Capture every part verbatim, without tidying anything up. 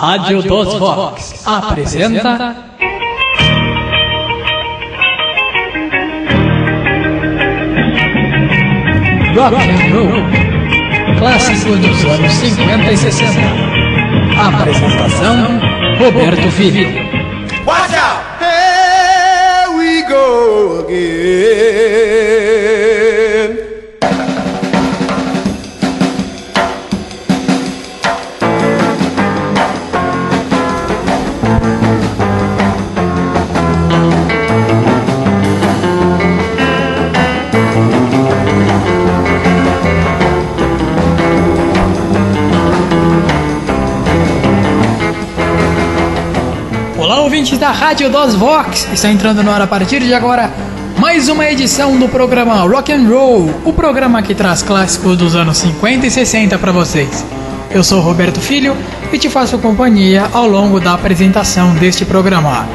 Rádio dos Vox apresenta Rock and Roll, clássico dos anos cinquenta e sessenta. Apresentação: Roberto Filho. Watch out! Here we go again. Ouvintes da Rádio dos Vox, está entrando no ar a partir de agora mais uma edição do programa Rock and Roll, o programa que traz clássicos dos anos cinquenta e sessenta para vocês. Eu sou Roberto Filho e te faço companhia ao longo da apresentação deste programa.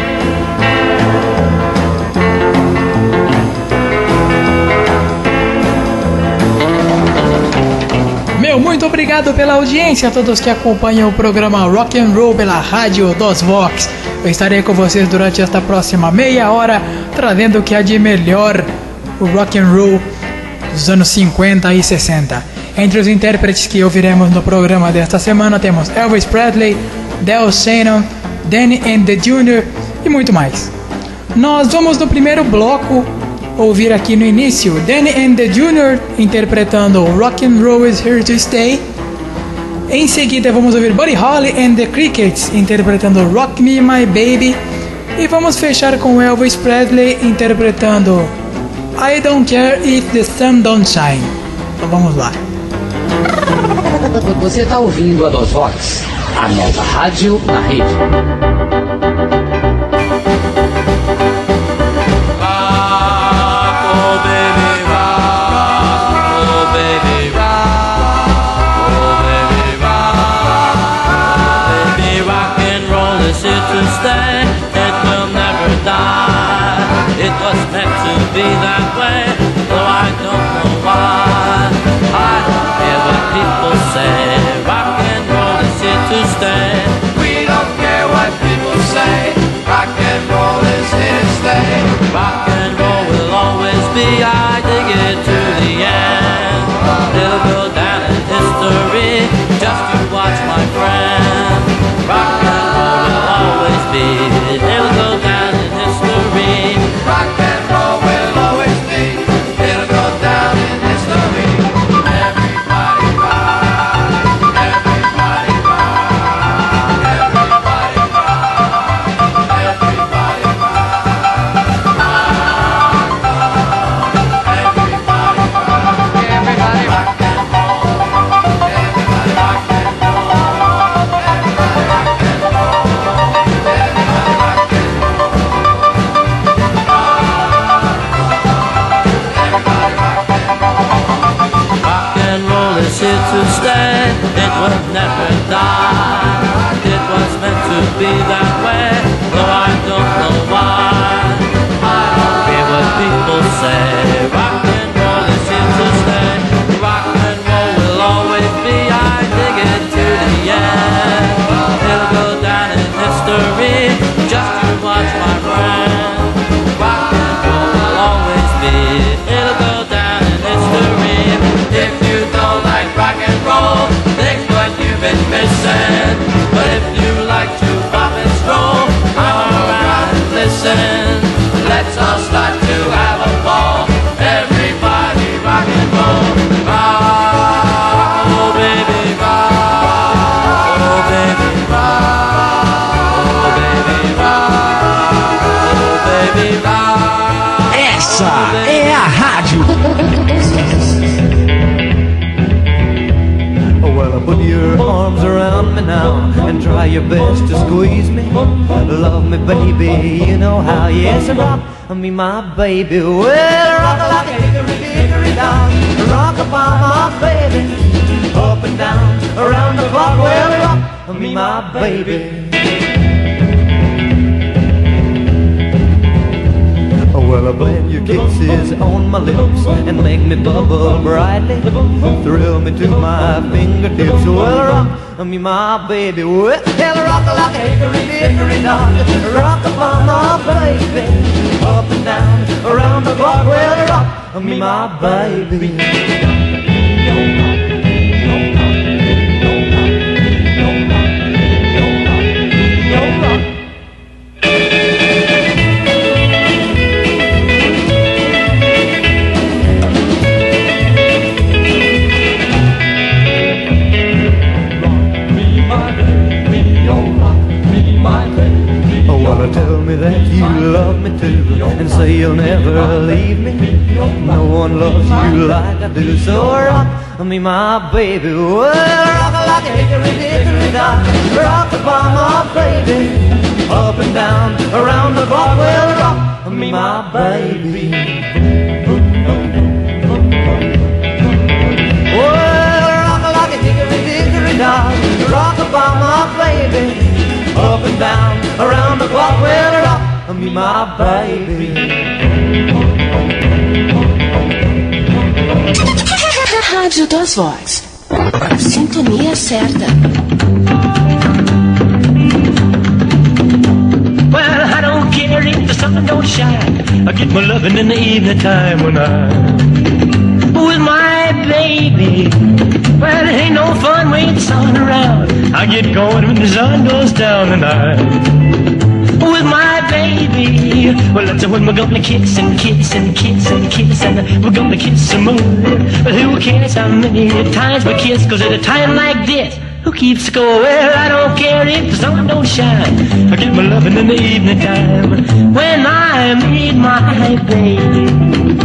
Meu muito obrigado pela audiência a todos que acompanham o programa Rock and Roll pela Rádio dos Vox. Eu estarei com vocês durante esta próxima meia hora, trazendo o que há de melhor o rock and roll dos anos cinquenta e sessenta. Entre os intérpretes que ouviremos no programa desta semana temos Elvis Presley, Del Shannon, Danny and the Junior e muito mais. Nós vamos no primeiro bloco ouvir aqui no início Danny and the Junior interpretando Rock and Roll is Here to Stay. Em seguida vamos ouvir Buddy Holly and the Crickets interpretando Rock Me My Baby. E vamos fechar com Elvis Presley interpretando I Don't Care If the Sun Don't Shine. Então vamos lá. Você está ouvindo a Dos Vox, a nova rádio na rede. Be that way, though I don't know why. I don't care what people say. Rock and roll is here to stay. We don't care what people say. Rock and roll is here to stay. Rock and roll will always be. I dig it to the end. It'll go down in history. Just you watch, my friend. Rock and roll will always be. It'll go down in history. Rock and roll will always be. It'll go down in history. Everybody rock. Everybody rock. Everybody rock. Everybody rock. Everybody rock. Everybody rock and roll. Everybody rock and roll. Everybody rock and roll. Everybody rock and Rock and roll is here to stay. It will never die. It was meant to be that way, though I don't know why. I don't care what people say. Rock and roll is here to stay. Rock and roll will always be. I dig it to the end. It'll go down in history. Just you watch, my friend. Rock and roll will always be. It'll go down in history. If you don't like rock and roll, think what you've been missing. But if you like to pop and stroll, come around and listen. Let's all start to have a ball. Everybody rock and roll. Rock, oh baby, rock. Oh baby, rock. Oh baby, rock. Oh baby, rock. Essa é a rádio. Well, put your arms around me now and try your best to squeeze me. Love me, baby, you know how. Yes, rock me, my baby. Well, rock like a hickory dickory down. Rock upon my baby. Up and down, around the clock. Well, rock me, my baby. Well, I blend your kisses on my lips and make me bubble brightly. Thrill me to my fingertips. Well, rock me, my baby. Well, rock like a hickory dickory dock. Rock upon my baby. Up and down, around the clock. Well, rock me, my baby. Tell me that you love me too, and say you'll never leave me. No one loves you like I do, so rock me, my baby. Well, rock like a hickory dickory dock. Rock upon my baby. Up and down, around the clock. Well, rock me, my baby. Well, rock like a hickory dickory dock. Rock upon my baby. Up and down, around the clock, well, rock me, my baby. Rádio dos Vox. Sintonia certa. Well, I don't care if the sun don't shine. I get my loving in the evening time when I'm with my baby. Well, it ain't no fun waiting the sun around. I get going when the sun goes down tonight with my baby. Well, that's when we're gonna kiss and kiss and kiss and kiss, and we're gonna kiss some more. But who cares how many times we kiss? Cause at a time like this, who keeps score? Well, I don't care if the sun don't shine. I get my loving in the evening time when I meet my baby.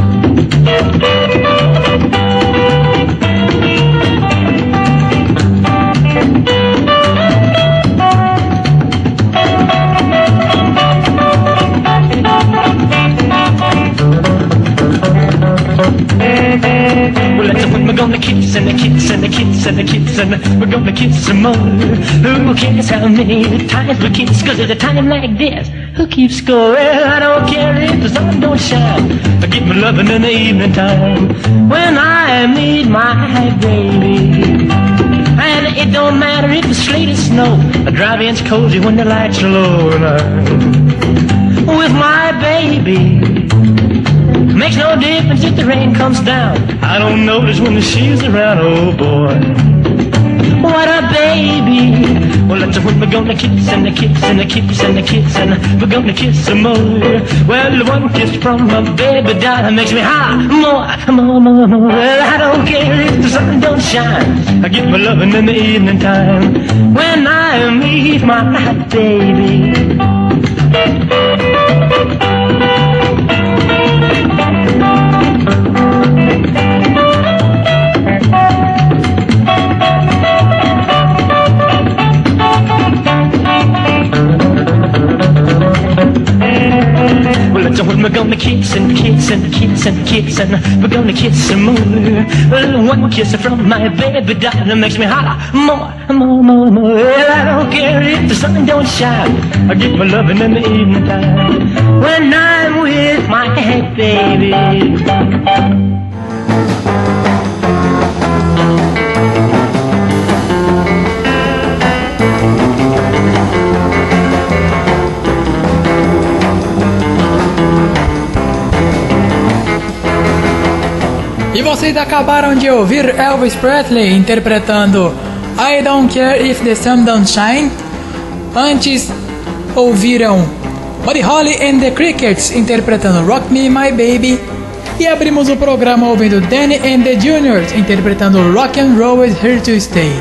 Well, that's when we're gonna kiss and a kiss and a kiss and a kiss, and we're gonna kiss some more. Who cares how many times we kiss? Cause at a time like this, who keeps score? Well, I don't care if the sun don't shine. I get my loving in the evening time when I meet my baby. And it don't matter if it's sleet or snow, I drive in's cozy when the lights are low, and I'm with my baby. Makes no difference if the rain comes down. I don't notice when the she's around. Oh boy, what a baby. Well, that's when we're gonna kiss and a kiss and a kiss and a kiss, and we're gonna kiss some more. Well, the one kiss from my baby doll makes me high more, more, more, more. Well, I don't care if the sun don't shine. I get my loving in the evening time when I meet my baby. Well, that's when we're gonna kiss and kiss and kiss and kiss, and we're gonna kiss some more. Well, one kiss from my baby doll makes me holler more, more, more, more. Well, I don't care if the sun don't shine. I get my loving in the evening time when I'm with my baby. E vocês acabaram de ouvir Elvis Presley interpretando I Don't Care If The Sun Don't Shine. Antes ouviram Buddy Holly and the Crickets interpretando Rock Me My Baby. E abrimos o programa ouvindo Danny and the Juniors interpretando Rock and Roll Is Here To Stay.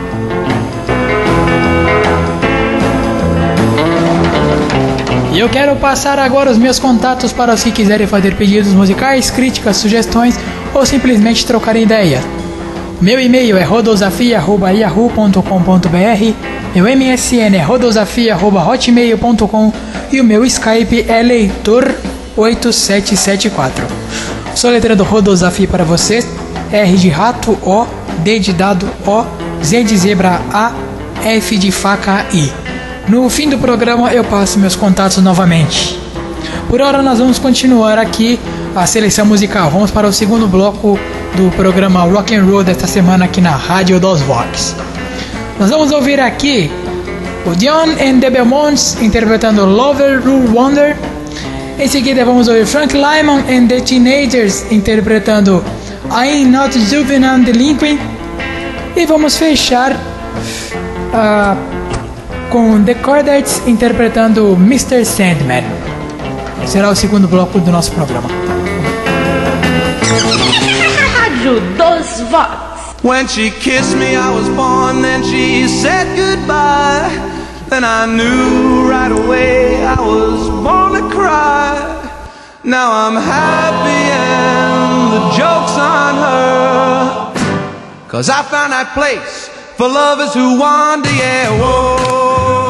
E eu quero passar agora os meus contatos para os que quiserem fazer pedidos musicais, críticas, sugestões ou simplesmente trocar ideia. Meu e-mail é rodosafia arroba yahoo ponto com ponto br, meu M S N é rodosafia arroba hotmail ponto com e o meu Skype é leitor oito sete sete quatro. Sou letrando Rodosafia para vocês, R de rato O, D de dado O, Z de zebra A, F de faca I. No fim do programa eu passo meus contatos novamente. Por hora nós vamos continuar aqui a seleção musical. Vamos para o segundo bloco do programa Rock and Roll desta semana aqui na Rádio dos Vox. Nós vamos ouvir aqui o Dion and the Belmonts interpretando Lover Rule Wonder. Em seguida vamos ouvir Frank Lyman and the Teenagers interpretando I'm Not Juvenile Delinquent. E vamos fechar uh, com The Chordettes interpretando mister Sandman. Será o segundo bloco do nosso programa. Rádio dos Vox. When she kissed me I was born, then she said goodbye. Then I knew right away I was born to cry. Now I'm happy and the joke's on her, 'cause I found that place for lovers who wander, yeah, whoa.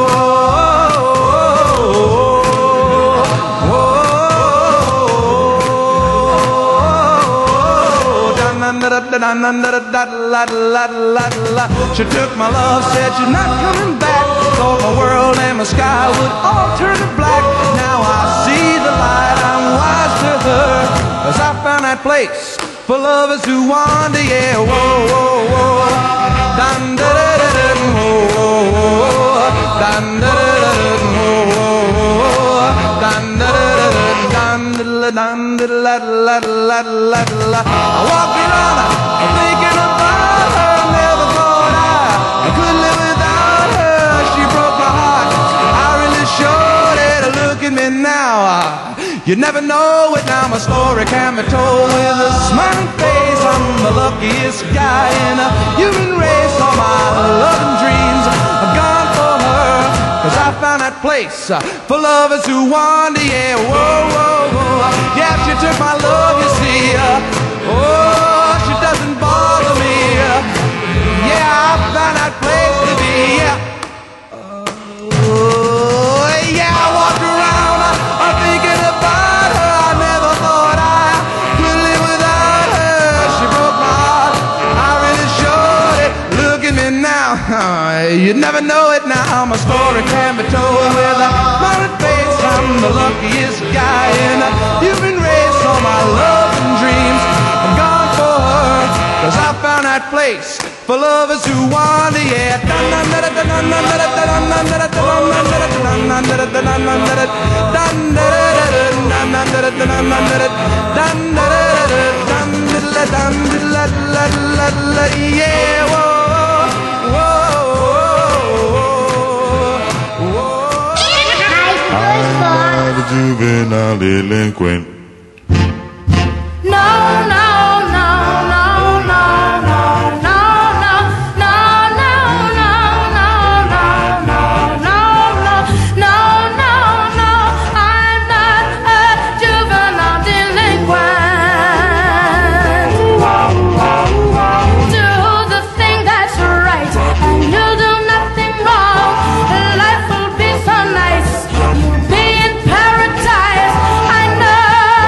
She took my love, said she's not coming back. Thought my world and my sky would all turn to black. Now I see the light, I'm wise to her, 'cause I found that place for lovers who wander, yeah, whoa, whoa, whoa. Dun da da da da, whoa, whoa, whoa. Dun da da da da, whoa, whoa, whoa. Dun da da da da, dun da da dun da da da da da da. I walked around thinking about her, never thought I could live without her. She broke my heart, I really showed it. Look at me now, you never know it. Now my story can be told with a smiling face. I'm the luckiest guy in a human race. All my love and dreams are gone for her, 'cause I found that place for lovers who wander, yeah, whoa, whoa, whoa. Yeah, she took my love, you see, uh, oh, she doesn't bother me, uh, yeah, I found that place to be, yeah. Oh, yeah, I walked around uh, thinking about her. I never thought I could live without her. She broke my heart, I really showed it. Look at me now, you never know it now. My story can be told with a smiling face. I'm the luckiest guy in a human race. All my love and dreams are gone for her, 'cause I found that place for lovers who wander, yeah. Yeah, whoa, whoa, whoa. I'm a juvenile delinquent. No, no, no, no, no, no, no, no, no, no, no, no, no, no, no, no, no, no, I'm not a juvenile delinquent. Do the thing that's right, and you'll do nothing wrong. Life will be so nice. You'll be in paradise. I know.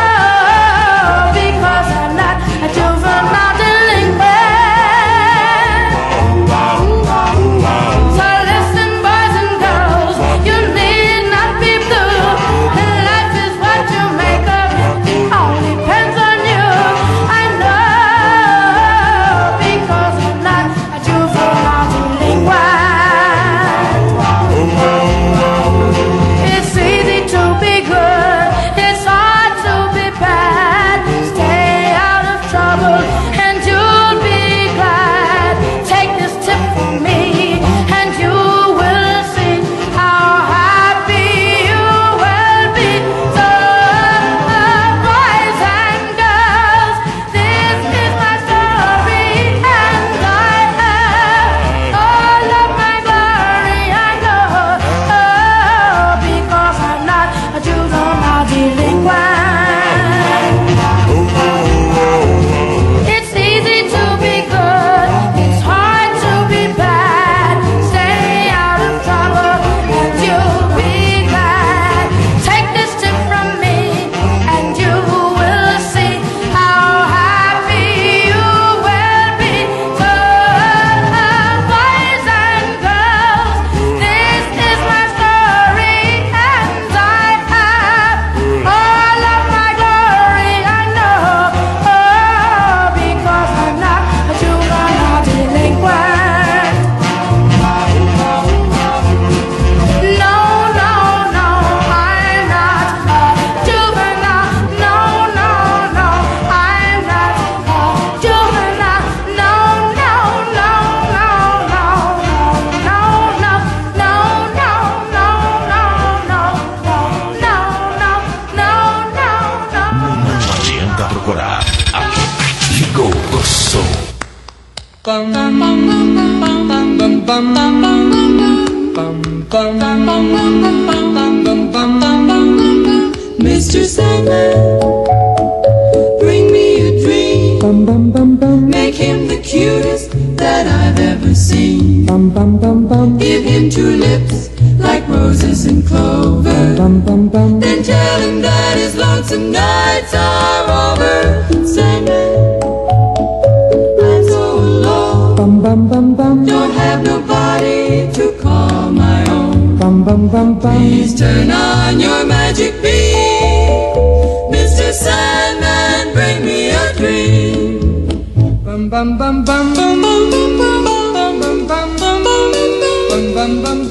Mister Sandman, bring me a dream. Make him the cutest that I've ever seen. Give him two lips like roses and clover. Then tell him that his lonesome nights are over. Sandman, I'm so alone. Don't have nobody to call my own. Please turn on your magic beam. Mister Sandman, bring me a dream. Bum bum bum bum bum bum bum bum bum bum bum bum bum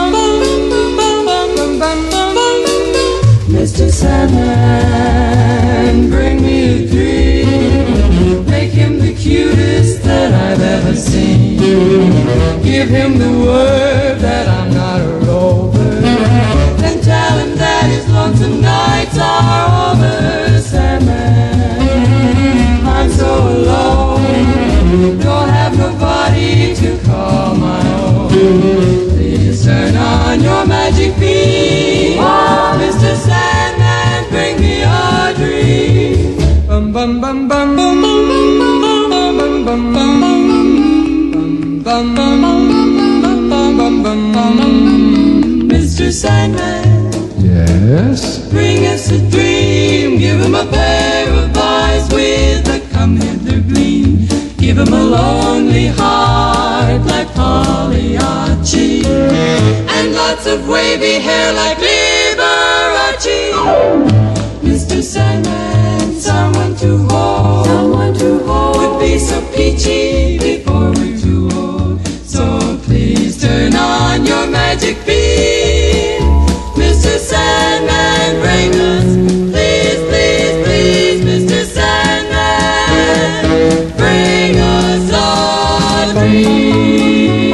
bum bum bum. Mister Sandman, bring me a dream. Make him the cutest that I've ever seen. Give him the word that I'm not a rover. Then tell him that his lonesome nights are over. Sandman, I'm so alone. Don't have nobody to call my own. Please turn on your magic beam. Mister Sandman, bring me a dream. Bum bum bum bum bum bum bum bum bum bum bum. Bum, bum, bum, bum, bum, bum, bum. Mister Sandman, yes? Bring us a dream. Give him a pair of eyes with a come hither gleam. Give him a lonely heart like Pagliacci, and lots of wavy hair like Liberace. Mister Sandman, someone to hold, someone to hold would be so peachy before we're too old. So please turn on your magic beam. Mister Sandman, bring us, please, please, please, Mister Sandman, bring us a dream.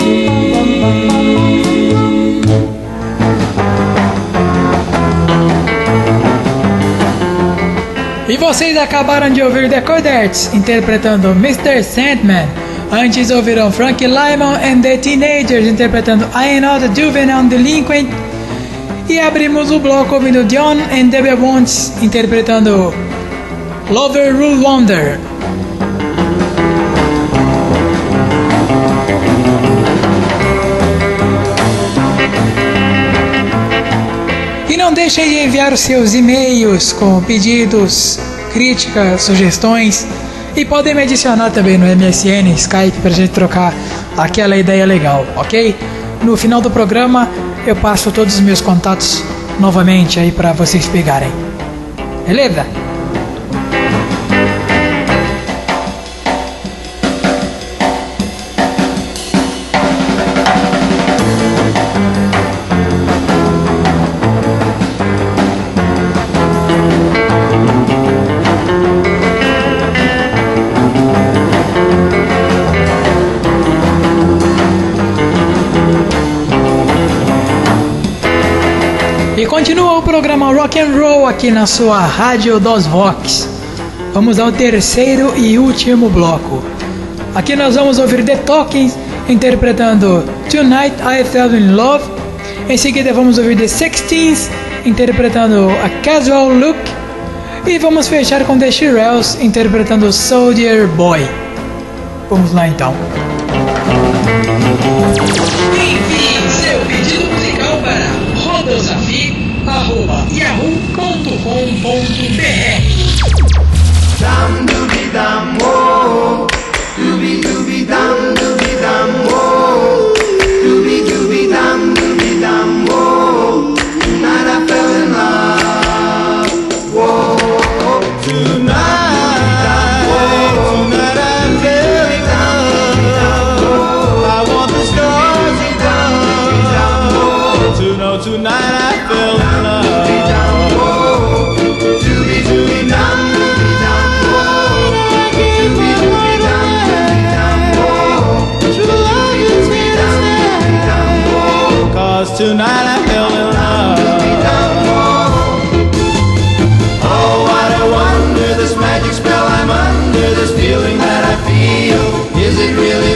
E vocês acabaram de ouvir The Codettes interpretando Mister Sandman. Antes ouviram Frank Lyman and the Teenagers interpretando I Am Not a Juvenile Delinquent. E abrimos o bloco ouvindo John and Debbie Woods interpretando Lover Rule Wonder. E não deixem de enviar os seus e-mails com pedidos, críticas, sugestões. E podem me adicionar também no M S N, Skype, pra gente trocar aquela ideia legal, ok? No final do programa eu passo todos os meus contatos novamente aí pra vocês pegarem. Beleza? E continua o programa Rock and Roll aqui na sua Rádio dos Vox. Vamos ao terceiro e último bloco. Aqui nós vamos ouvir The Talkings interpretando Tonight I Fell in Love. Em seguida vamos ouvir The Sixteens interpretando A Casual Look. E vamos fechar com The Shirelles interpretando Soldier Boy. Vamos lá então. Envie seu pedido musical para rodosafi arroba yahoo ponto com ponto br. Dam dooby dam wo, dooby dooby dam dooby dam wo, dooby dooby dam dooby dam wo. Tonight I fell in love. Whoa, tonight, tonight I fell in love. I want the stars above to know tonight I fell in love. Dooby dooby dam dooby dam wo, dooby dooby dam dooby dam wo, dooby dooby dam dooby dam wo. 'Cause tonight I fell in love. Oh, what a wonder, this magic spell I'm under, this feeling that I feel. Is it really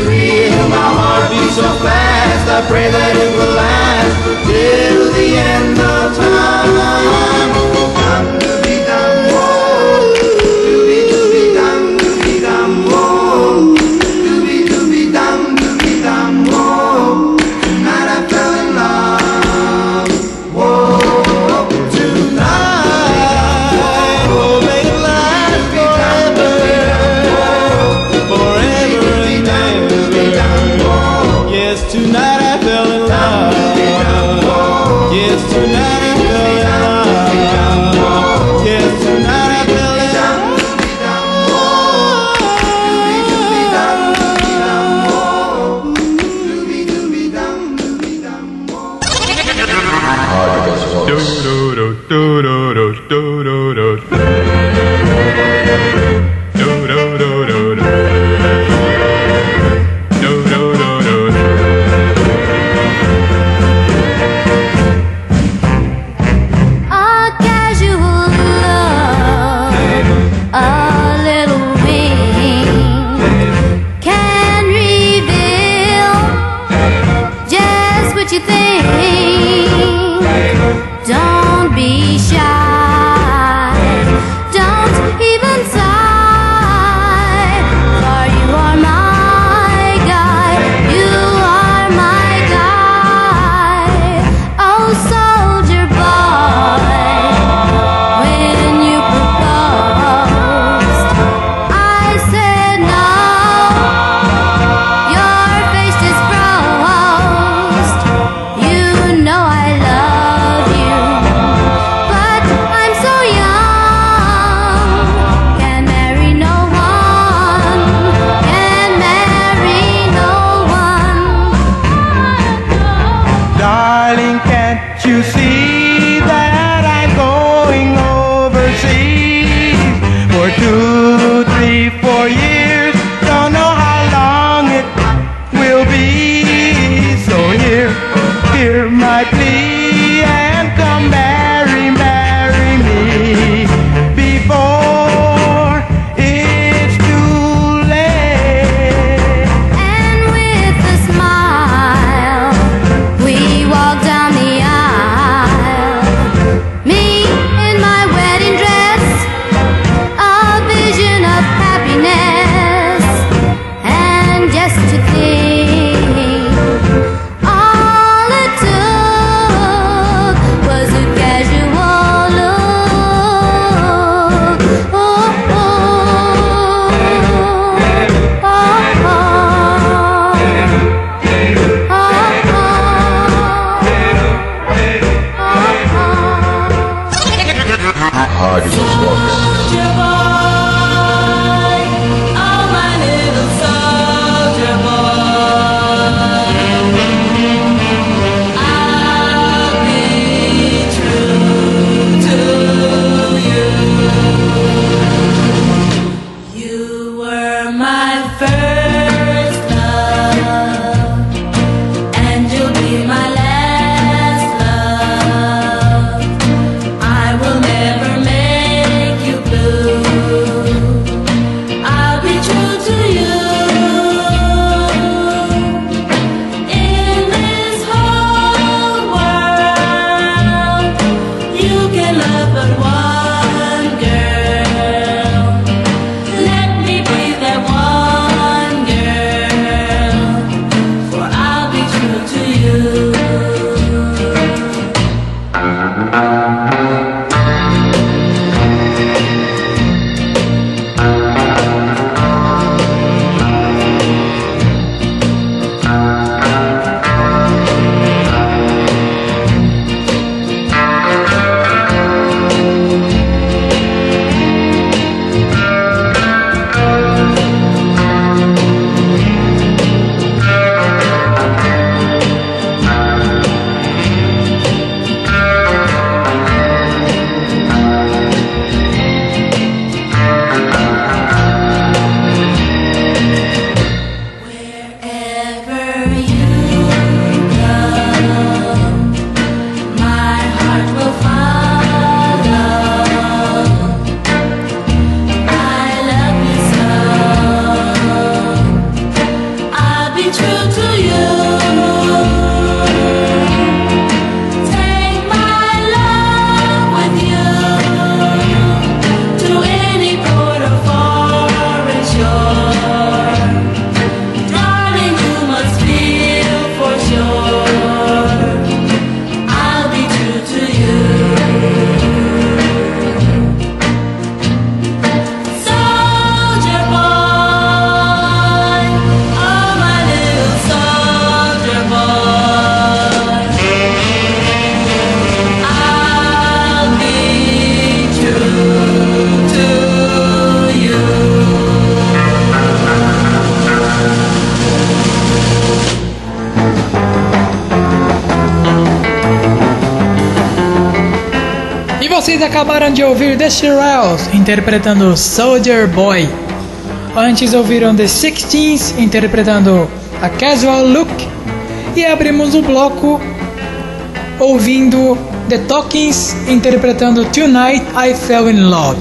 Vocês acabaram de ouvir The Shirelles interpretando Soldier Boy. Antes ouviram The Sixteens interpretando A Casual Look. E abrimos o bloco ouvindo The Talkings interpretando Tonight I Fell in Love.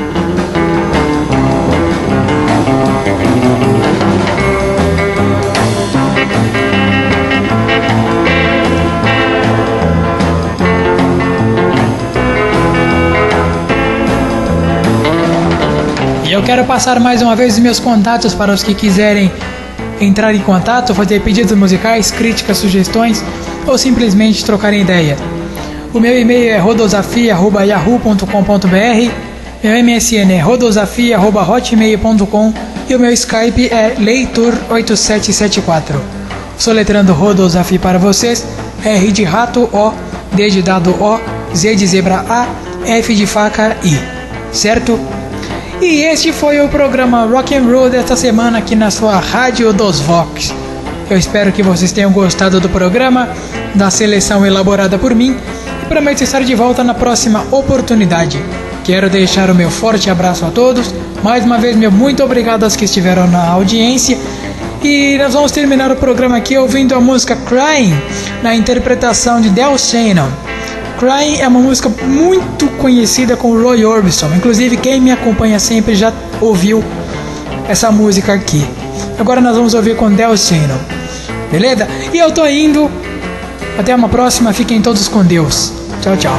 E eu quero passar mais uma vez os meus contatos para os que quiserem entrar em contato, fazer pedidos musicais, críticas, sugestões ou simplesmente trocar ideia. O meu e-mail é rodosafia arroba yahoo ponto com ponto br, meu M S N é rodosafia arroba hotmail ponto com e o meu Skype é leitor oito sete sete quatro. Soletrando Rodosafia para vocês, R de rato O, D de dado O, Z de zebra A, F de faca I, certo? E este foi o programa Rock and Roll desta semana aqui na sua Rádio dos Vox. Eu espero que vocês tenham gostado do programa, da seleção elaborada por mim, e prometo estar de volta na próxima oportunidade. Quero deixar o meu forte abraço a todos, mais uma vez meu muito obrigado aos que estiveram na audiência, e nós vamos terminar o programa aqui ouvindo a música Crying, na interpretação de Del Shannon. Crying é uma música muito conhecida com o Roy Orbison. Inclusive quem me acompanha sempre já ouviu essa música aqui. Agora nós vamos ouvir com Del Shannon. Beleza? E eu tô indo. Até uma próxima. Fiquem todos com Deus. Tchau, tchau.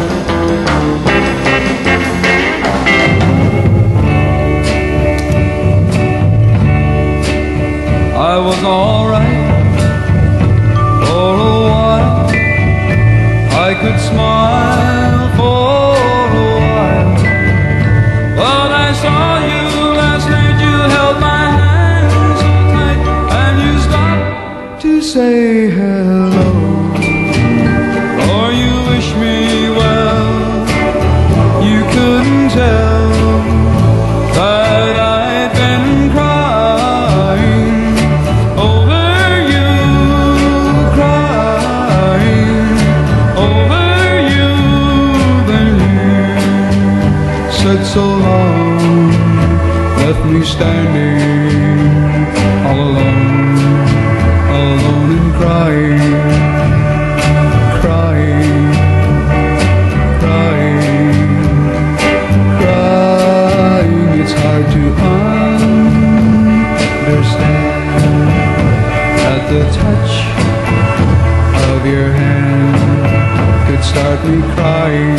I was alright for a while. I could smile for a while, but I saw you last night. You held my hand so tight, and you stopped to say hello, or you wish me well. You couldn't tell that I'd been crying over you, crying over you. Then you said so long, left me standing all alone, alone and crying, crying, crying, crying. It's hard to understand that the touch of your hand could start me crying.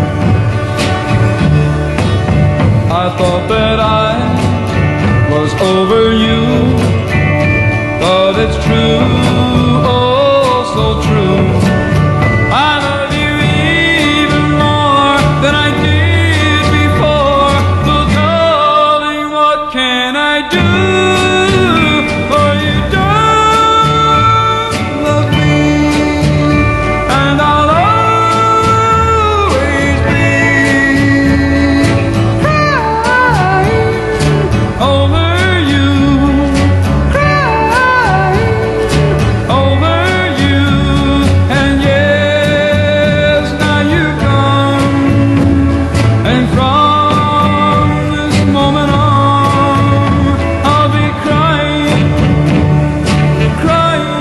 I thought that I was over you, but it's true, oh so true. I love you even more than I did before. So darling, what can I do? For you don't love me, and I'll always be crying over you, crying over you. And yes, now you've gone, and from this moment on, I'll be crying, crying, crying,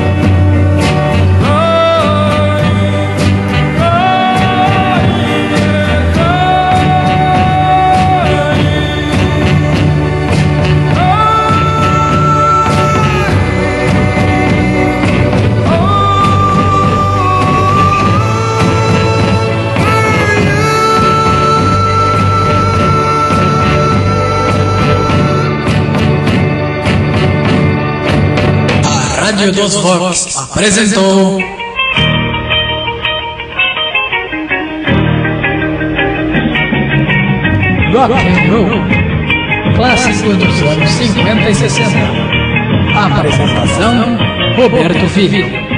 A Rádio dos Vox apresentou Rock and Roll, clássico dos anos cinquenta e sessenta. Apresentação: Roberto Filho.